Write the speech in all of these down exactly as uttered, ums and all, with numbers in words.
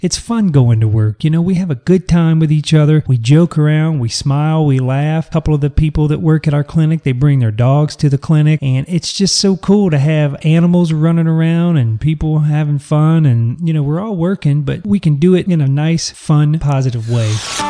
It's fun going to work. You know, we have a good time with each other. We joke around, we smile, we laugh. A couple of the people that work at our clinic, they bring their dogs to the clinic, and it's just so cool to have animals running around and people having fun. And, you know, we're all working, but we can do it in a nice, fun, positive way.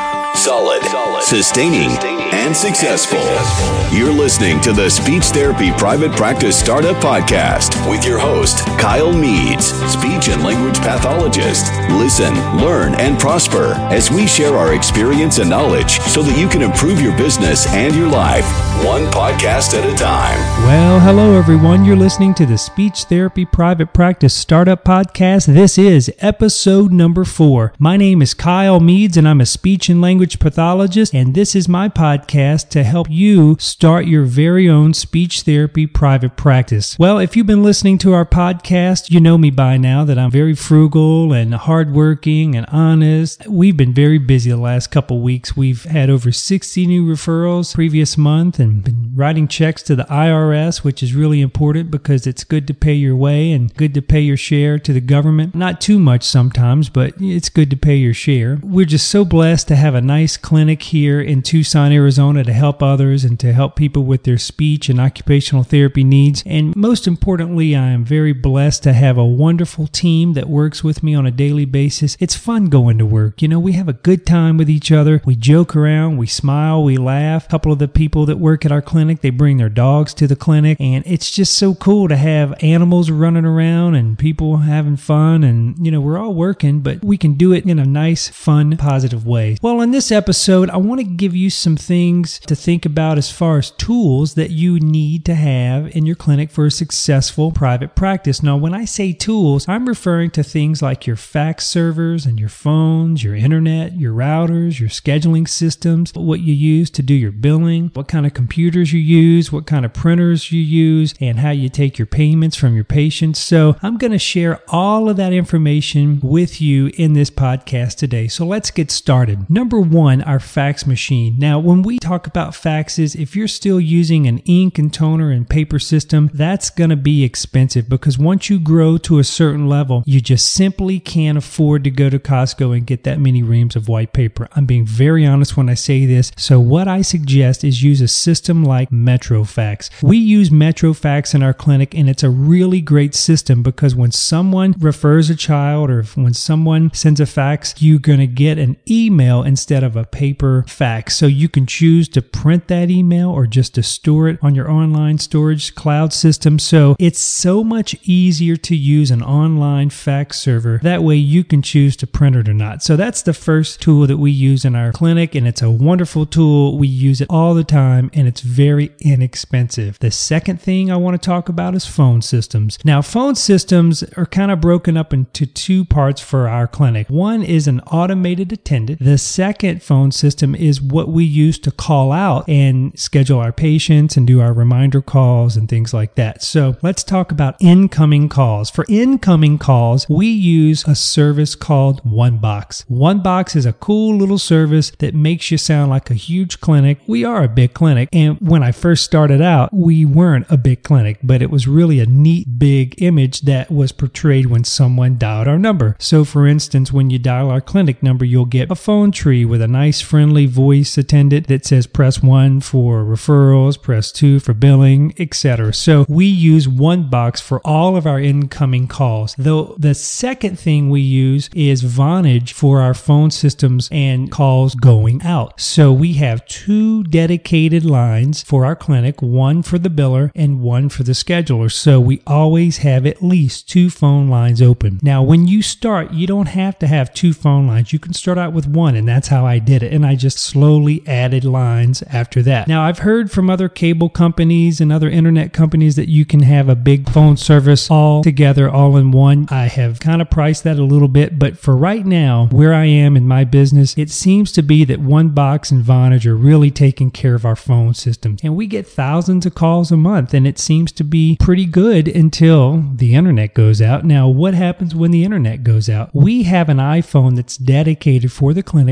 Solid, Solid. Sustaining, Sustaining, and successful. You're listening to the Speech Therapy Private Practice Startup Podcast with your host, Kyle Meads, speech and language pathologist. Listen, learn, and prosper as we share our experience and knowledge so that you can improve your business and your life, one podcast at a time. Well, hello, everyone. You're listening to the Speech Therapy Private Practice Startup Podcast. This is episode number four. My name is Kyle Meads, and I'm a speech and language pathologist, and this is my podcast to help you start your very own speech therapy private practice. Well, if you've been listening to our podcast, you know me by now that I'm very frugal and hardworking and honest. We've been very busy the last couple weeks. We've had over sixty new referrals previous month and been writing checks to the I R S, which is really important because it's good to pay your way and good to pay your share to the government. Not too much sometimes, but it's good to pay your share. We're just so blessed to have a nice clinic here in Tucson, Arizona to help others and to help people with their speech and occupational therapy needs. And most importantly, I am very blessed to have a wonderful team that works with me on a daily basis. It's fun going to work. You know, we have a good time with each other. We joke around, we smile, we laugh. A couple of the people that work at our clinic, they bring their dogs to the clinic, and it's just so cool to have animals running around and people having fun. And, you know, we're all working, but we can do it in a nice, fun, positive way. Well, in this episode, I want to give you some things to think about as far as tools that you need to have in your clinic for a successful private practice. Now, when I say tools, I'm referring to things like your fax servers and your phones, your internet, your routers, your scheduling systems, what you use to do your billing, what kind of computers you use, what kind of printers you use, and how you take your payments from your patients. So I'm going to share all of that information with you in this podcast today. So let's get started. Number one, our fax machine. Now, when we talk about faxes, if you're still using an ink and toner and paper system, that's going to be expensive because once you grow to a certain level, you just simply can't afford to go to Costco and get that many reams of white paper. I'm being very honest when I say this. So what I suggest is use a system like MetroFax. We use MetroFax in our clinic, and it's a really great system because when someone refers a child or if, when someone sends a fax, you're going to get an email instead of a paper fax. So you can choose to print that email or just to store it on your online storage cloud system. So it's so much easier to use an online fax server. That way you can choose to print it or not. So that's the first tool that we use in our clinic, and it's a wonderful tool. We use it all the time, and it's very inexpensive. The second thing I want to talk about is phone systems. Now, phone systems are kind of broken up into two parts for our clinic. One is an automated attendant. The second phone system is what we use to call out and schedule our patients and do our reminder calls and things like that. So let's talk about incoming calls. For incoming calls, we use a service called OneBox. OneBox is a cool little service that makes you sound like a huge clinic. We are a big clinic, and when I first started out, we weren't a big clinic, but it was really a neat big image that was portrayed when someone dialed our number. So for instance, when you dial our clinic number, you'll get a phone tree with a nice friendly voice attendant that says press one for referrals, press two for billing, et cetera. So we use OneBox for all of our incoming calls. Though the second thing we use is Vonage for our phone systems and calls going out. So we have two dedicated lines for our clinic, one for the biller and one for the scheduler. So we always have at least two phone lines open. Now, when you start, you don't have to have two phone lines. You can start out with one, and that's how I did it. And I just slowly added lines after that. Now, I've heard from other cable companies and other internet companies that you can have a big phone service all together, all in one. I have kind of priced that a little bit, but for right now, where I am in my business, it seems to be that OneBox and Vonage are really taking care of our phone systems. And we get thousands of calls a month, and it seems to be pretty good until the internet goes out. Now, what happens when the internet goes out? We have an iPhone that's dedicated for the clinic for text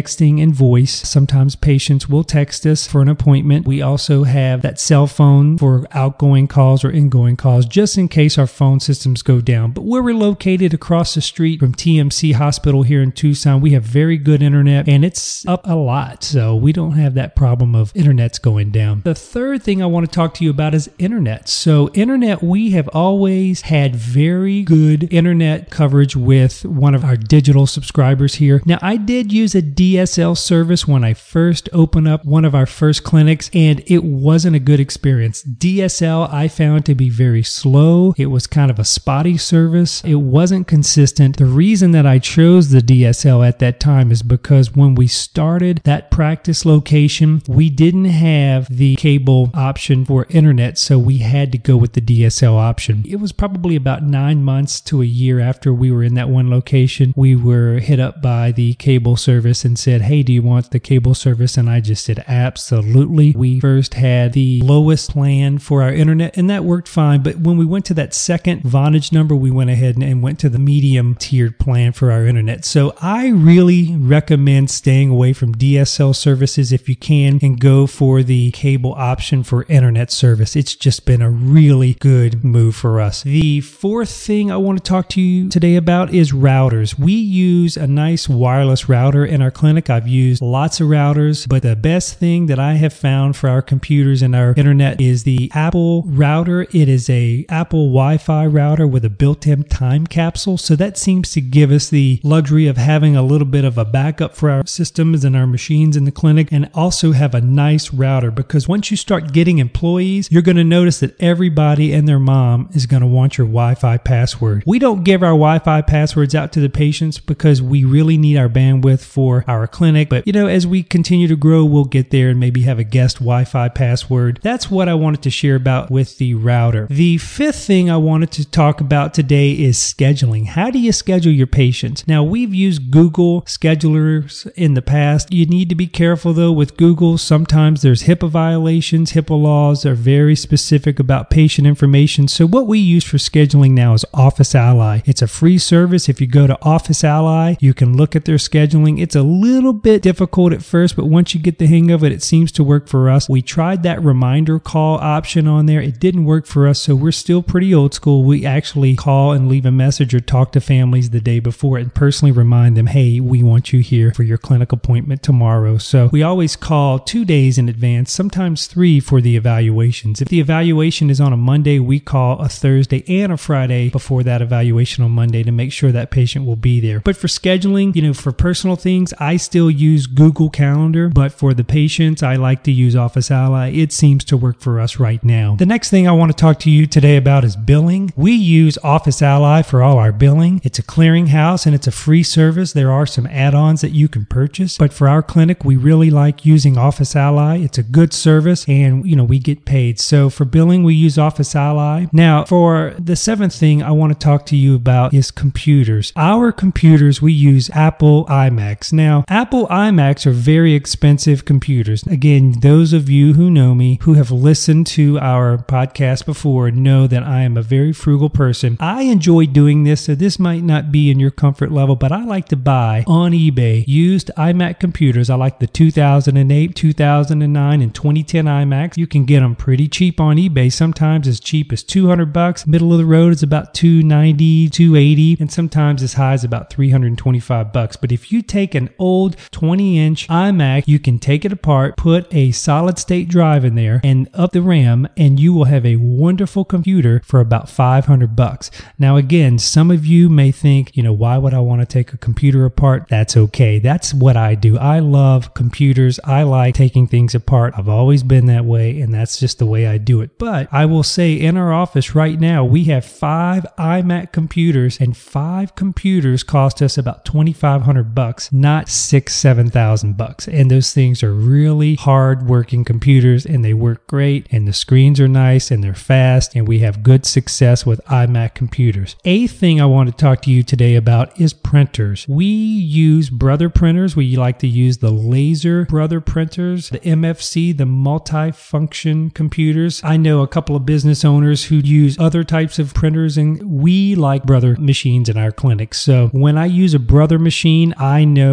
texting and voice. Sometimes patients will text us for an appointment. We also have that cell phone for outgoing calls or ingoing calls, just in case our phone systems go down. But where we're located across the street from T M C Hospital here in Tucson, we have very good internet, and it's up a lot. So we don't have that problem of internet's going down. The third thing I want to talk to you about is internet. So internet, we have always had very good internet coverage with one of our digital subscribers here. Now, I did use a D S L service when I first opened up one of our first clinics, and it wasn't a good experience. D S L I found to be very slow. It was kind of a spotty service. It wasn't consistent. The reason that I chose the D S L at that time is because when we started that practice location, we didn't have the cable option for internet, so we had to go with the D S L option. It was probably about nine months to a year after we were in that one location. We were hit up by the cable service and said, hey, do you want the cable service? And I just said, absolutely. We first had the lowest plan for our internet, and that worked fine. But when we went to that second Vonage number, we went ahead and, and went to the medium tiered plan for our internet. So I really recommend staying away from D S L services if you can and go for the cable option for internet service. It's just been a really good move for us. The fourth thing I want to talk to you today about is routers. We use a nice wireless router in our clinic. I've used lots of routers, but the best thing that I have found for our computers and our internet is the Apple router. It is a Apple Wi-Fi router with a built-in time capsule. So that seems to give us the luxury of having a little bit of a backup for our systems and our machines in the clinic, and also have a nice router, because once you start getting employees, you're going to notice that everybody and their mom is going to want your Wi-Fi password. We don't give our Wi-Fi passwords out to the patients because we really need our bandwidth for our clinic. But, you know, as we continue to grow, we'll get there and maybe have a guest Wi-Fi password. That's what I wanted to share about with the router. The fifth thing I wanted to talk about today is scheduling. How do you schedule your patients? Now, we've used Google schedulers in the past. You need to be careful, though, with Google. Sometimes there's HIPAA violations. HIPAA laws are very specific about patient information. So what we use for scheduling now is Office Ally. It's a free service. If you go to Office Ally, you can look at their scheduling. It's a little bit difficult at first, but once you get the hang of it, it seems to work for us. We tried that reminder call option on there. It didn't work for us, so we're still pretty old school. We actually call and leave a message or talk to families the day before and personally remind them, hey, we want you here for your clinic appointment tomorrow. So we always call two days in advance, sometimes three for the evaluations. If the evaluation is on a Monday, we call a Thursday and a Friday before that evaluation on Monday to make sure that patient will be there. But for scheduling, you know, for personal things, I still use Google Calendar, but for the patients, I like to use Office Ally. It seems to work for us right now. The next thing I want to talk to you today about is billing. We use Office Ally for all our billing. It's a clearinghouse and it's a free service. There are some add-ons that you can purchase, but for our clinic, we really like using Office Ally. It's a good service and, you know, we get paid. So for billing, we use Office Ally. Now, for the seventh thing I want to talk to you about is computers. Our computers, we use Apple iMacs. Now, Apple iMacs are very expensive computers. Again, those of you who know me, who have listened to our podcast before, know that I am a very frugal person. I enjoy doing this, so this might not be in your comfort level, but I like to buy on eBay used iMac computers. I like the two thousand eight, two thousand nine, and twenty ten iMacs. You can get them pretty cheap on eBay, sometimes as cheap as two hundred bucks. Middle of the road is about two ninety, two eighty, and sometimes as high as about three hundred twenty-five bucks. But if you take an old twenty inch iMac, you can take it apart, put a solid state drive in there and up the RAM, and you will have a wonderful computer for about five hundred bucks. Now, again, some of you may think, you know, why would I want to take a computer apart? That's okay. That's what I do. I love computers. I like taking things apart. I've always been that way, and that's just the way I do it. But I will say in our office right now, we have five iMac computers, and five computers cost us about twenty-five hundred bucks, not six, seven thousand bucks. And those things are really hard working computers, and they work great, and the screens are nice, and they're fast, and we have good success with iMac computers. Eighth thing I want to talk to you today about is printers. We use Brother printers. We like to use the laser Brother printers, the M F C, the multi-function computers. I know a couple of business owners who use other types of printers, and we like Brother machines in our clinic. So when I use a Brother machine, I know that I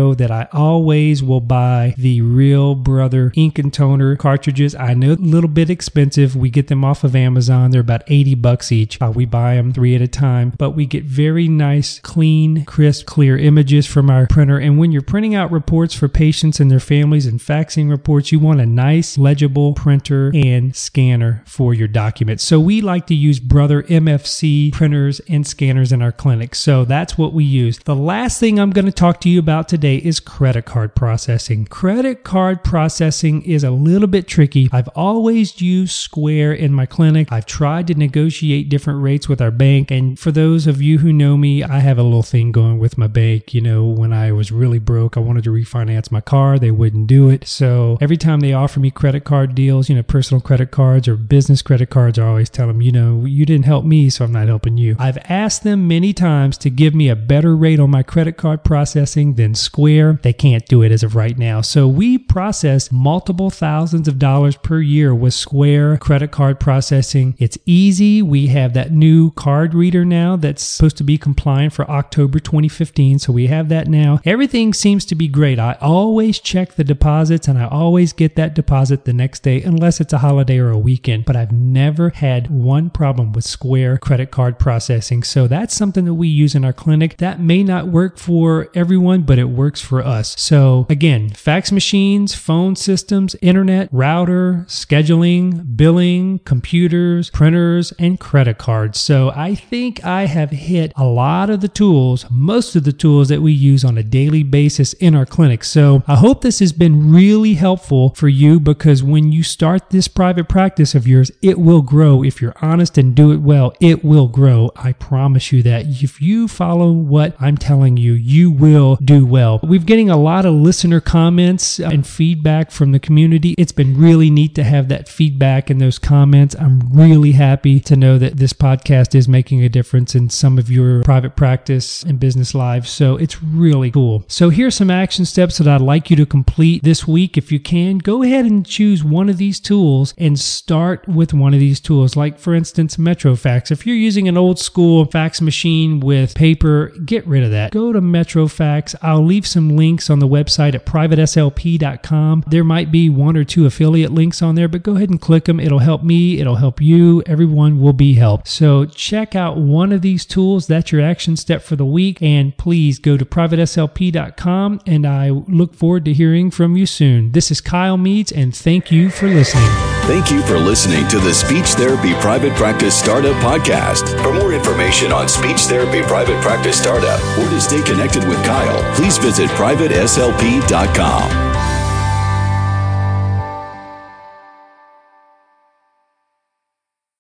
I always will buy the Real Brother ink and toner cartridges. I know a little bit expensive. We get them off of Amazon. They're about eighty bucks each. Uh, we buy them three at a time, but we get very nice, clean, crisp, clear images from our printer. And when you're printing out reports for patients and their families and faxing reports, you want a nice, legible printer and scanner for your documents. So we like to use Brother M F C printers and scanners in our clinic. So that's what we use. The last thing I'm going to talk to you about today is credit card processing. Credit card processing is a little bit tricky. I've always used Square in my clinic. I've tried to negotiate different rates with our bank. And for those of you who know me, I have a little thing going with my bank. You know, when I was really broke, I wanted to refinance my car. They wouldn't do it. So every time they offer me credit card deals, you know, personal credit cards or business credit cards, I always tell them, you know, you didn't help me, so I'm not helping you. I've asked them many times to give me a better rate on my credit card processing than Square. They can't do it as of right now. So we process multiple thousands of dollars per year with Square credit card processing. It's easy. We have that new card reader now that's supposed to be compliant for October twenty fifteen. So we have that now. Everything seems to be great. I always check the deposits and I always get that deposit the next day unless it's a holiday or a weekend. But I've never had one problem with Square credit card processing. So that's something that we use in our clinic. That may not work for everyone, but it works for us. So again, fax machines, phone systems, internet, router, scheduling, billing, computers, printers, and credit cards. So I think I have hit a lot of the tools, most of the tools that we use on a daily basis in our clinic. So I hope this has been really helpful for you, because when you start this private practice of yours, it will grow. If you're honest and do it well, it will grow. I promise you that. If you follow what I'm telling you, you will do well. We're getting a lot of listener comments and feedback from the community. It's been really neat to have that feedback and those comments. I'm really happy to know that this podcast is making a difference in some of your private practice and business lives. So it's really cool. So here's some action steps that I'd like you to complete this week. If you can, go ahead and choose one of these tools and start with one of these tools. Like for instance, MetroFax. If you're using an old school fax machine with paper, get rid of that. Go to MetroFax. I'll leave some links on the website at private S L P dot com. There might be one or two affiliate links on there, but go ahead and click them. It'll help me. It'll help you. Everyone will be helped. So check out one of these tools. That's your action step for the week. And please go to private S L P dot com, and I look forward to hearing from you soon. This is Kyle Meads, and thank you for listening. Thank you for listening to the Speech Therapy Private Practice Startup Podcast. For more information on Speech Therapy Private Practice Startup or to stay connected with Kyle, please visit private S L P dot com.